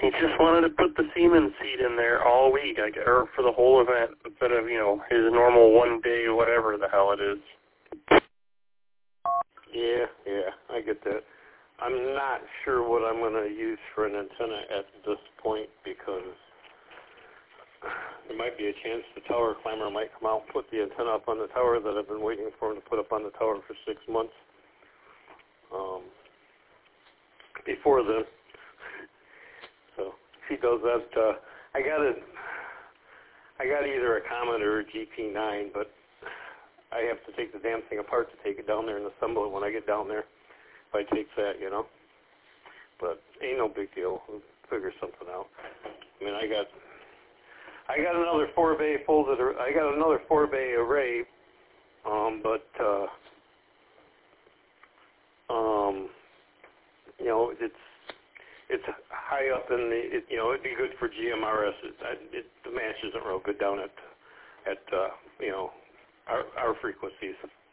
He just wanted to put the Siemens seat in there all week, or for the whole event, instead of, his normal 1 day, whatever the hell it is. Yeah, I get that. I'm not sure what I'm going to use for an antenna at this point because there might be a chance the tower climber might come out and put the antenna up on the tower that I've been waiting for him to put up on the tower for 6 months. Before then. So if he does that, I got either a Comet or a GP9, but I have to take the damn thing apart to take it down there and assemble it when I get down there. If I take that, But ain't no big deal. We'll figure something out. I mean, I got another 4-bay folded. I got another 4-bay array, but it's high up in the. It'd be good for GMRS. The match isn't real good down at our frequencies.